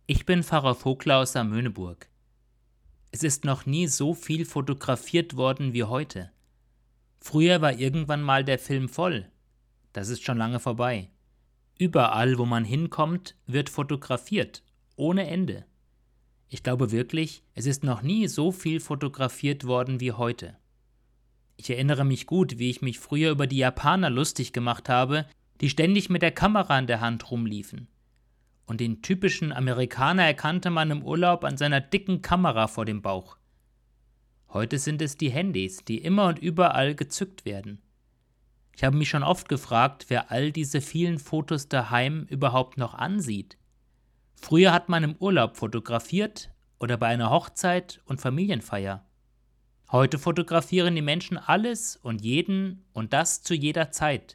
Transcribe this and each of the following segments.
Ich bin Pfarrer Vogler aus Amöneburg. Es ist noch nie so viel fotografiert worden wie heute. Früher war irgendwann mal der Film voll. Das ist schon lange vorbei. Überall, wo man hinkommt, wird fotografiert. Ohne Ende. Ich glaube wirklich, es ist noch nie so viel fotografiert worden wie heute. Ich erinnere mich gut, wie ich mich früher über die Japaner lustig gemacht habe, die ständig mit der Kamera in der Hand rumliefen. Und den typischen Amerikaner erkannte man im Urlaub an seiner dicken Kamera vor dem Bauch. Heute sind es die Handys, die immer und überall gezückt werden. Ich habe mich schon oft gefragt, wer all diese vielen Fotos daheim überhaupt noch ansieht. Früher hat man im Urlaub fotografiert oder bei einer Hochzeit und Familienfeier. Heute fotografieren die Menschen alles und jeden und das zu jeder Zeit.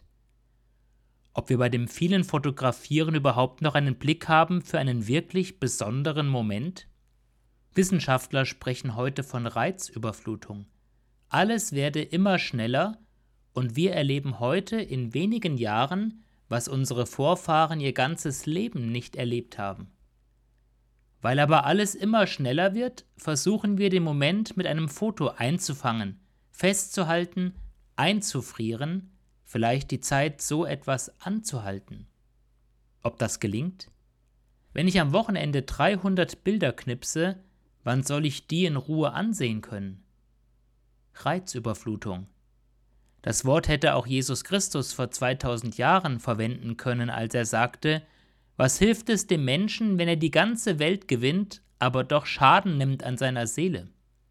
Ob wir bei dem vielen Fotografieren überhaupt noch einen Blick haben für einen wirklich besonderen Moment? Wissenschaftler sprechen heute von Reizüberflutung. Alles werde immer schneller und wir erleben heute in wenigen Jahren, was unsere Vorfahren ihr ganzes Leben nicht erlebt haben. Weil aber alles immer schneller wird, versuchen wir den Moment mit einem Foto einzufangen, festzuhalten, einzufrieren, vielleicht die Zeit so etwas anzuhalten. Ob das gelingt? Wenn ich am Wochenende 300 Bilder knipse, wann soll ich die in Ruhe ansehen können? Reizüberflutung. Das Wort hätte auch Jesus Christus vor 2000 Jahren verwenden können, als er sagte: Was hilft es dem Menschen, wenn er die ganze Welt gewinnt, aber doch Schaden nimmt an seiner Seele?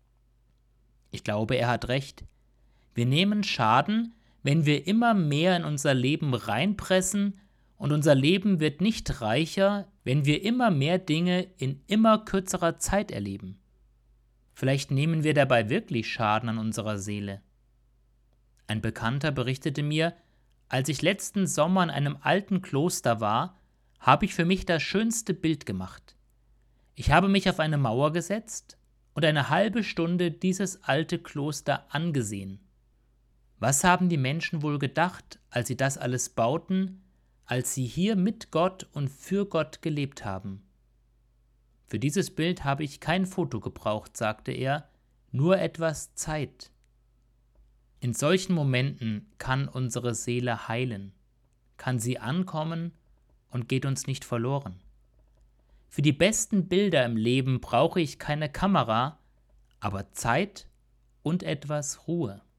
Ich glaube, er hat recht. Wir nehmen Schaden, wenn wir immer mehr in unser Leben reinpressen, und unser Leben wird nicht reicher, wenn wir immer mehr Dinge in immer kürzerer Zeit erleben. Vielleicht nehmen wir dabei wirklich Schaden an unserer Seele. Ein Bekannter berichtete mir, als ich letzten Sommer in einem alten Kloster war, habe ich für mich das schönste Bild gemacht. Ich habe mich auf eine Mauer gesetzt und eine halbe Stunde dieses alte Kloster angesehen. Was haben die Menschen wohl gedacht, als sie das alles bauten, als sie hier mit Gott und für Gott gelebt haben? Für dieses Bild habe ich kein Foto gebraucht, sagte er, nur etwas Zeit. In solchen Momenten kann unsere Seele heilen, kann sie ankommen und geht uns nicht verloren. Für die besten Bilder im Leben brauche ich keine Kamera, aber Zeit und etwas Ruhe.